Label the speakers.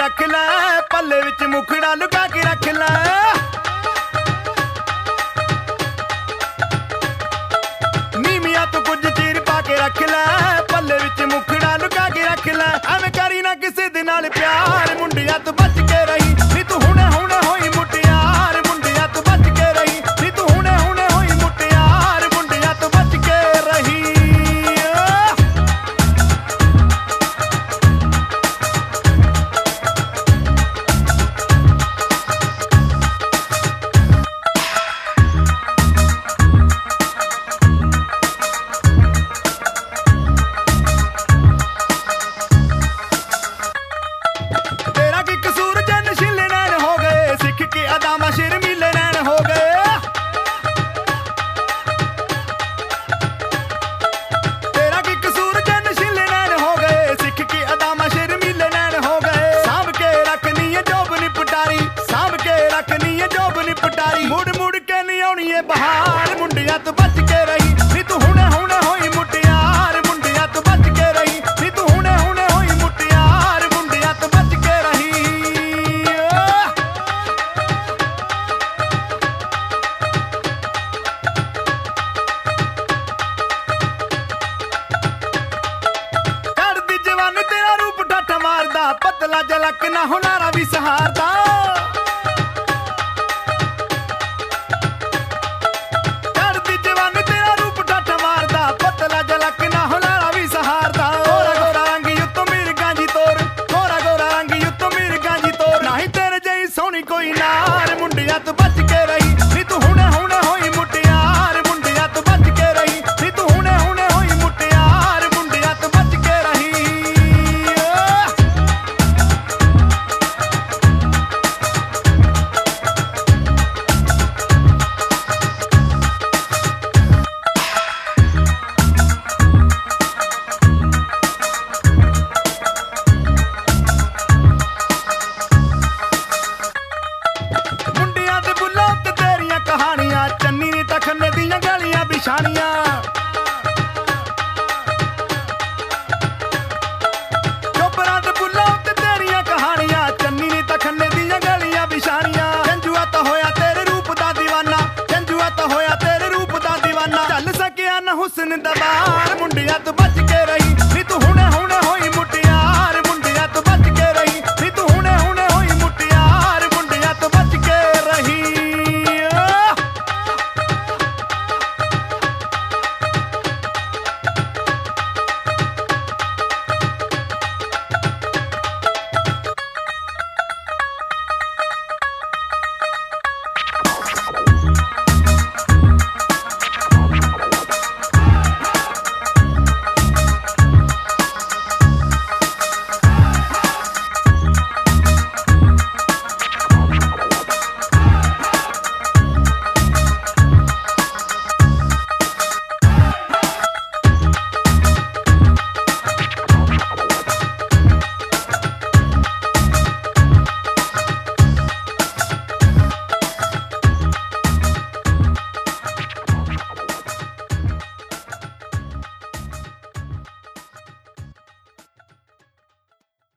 Speaker 1: रख लै, पल्ले विच मुखड़ा लुका के रख लै। नीमिया तू कुछ चीर पा के रख लै, पल्ले विच मुखड़ा लुका के रख लै। एवें करी ना किसे दे नाल प्यार, मुंडिया तू बच के रही नी तू हुणे हुणे होई मुटियार। मुंडिया तू बच के रही नी तू हुणे हुणे होई मुटियार। मुंडिया तू बच के रही। तेरा की कसूर जन शिले नैन हो गए, सिख के अदामा शेर मिले नैन हो गए। तेरा की कसूर जन शिले नैन हो गए, सिख के अदामा शेर मिले नैन हो गए। सांभ के रखनी है जोब निपटारी, सांभ के रखनी है जोब निपटारी। मुड़ मुड़ के नहीं आउनी है बहार, मुंडिया तू बच के रही नी तू हुणे हुणे होई मुटियार। मुंडिया तू बच के रही नी तू हुणे हुणे होई मुटियार। मुंडिया तू बच के रही। चढ़दी जवानी तेरा रूप ठठ मारदा, पतला जलक ना हुनारा भी सहारदा। चढ़दी जवानी तेरा रूप ठठ मारदा, पतला जलक ना हुनारा भी सहारदा। गोरा गोरा रंग युत्तो मिर्गां जी तोर, गोरा गोरा रंग युत्तो मिर्गां जी तोर। नाही तेरे जई सोहनी कोई नार, मुंडिया तू बच के रही नी तू हुणे हुणे होई मुटियार। मुंडिया तू बच के रही नी तू हुणे हुणे होई मुटियार। मुंडिया तू बच के रही। मुंडिया दे बुल्लों ते तेरियां कहानियां, चन्नी नी तखने दियां गलियां बिछानियां। चोपरां दे बुल्लों ते तेरियां कहानियां, चन्नी नी तखने दियां गलियां बिछानियां। जंजुआ तो होया तेरे रूप दा दीवाना, जंजुआ तो होया तेरे रूप दा दीवाना। चल सकिया ना हुस्न दबार, मुंडिया तू बच के रही नी तू हुणे हुणे होई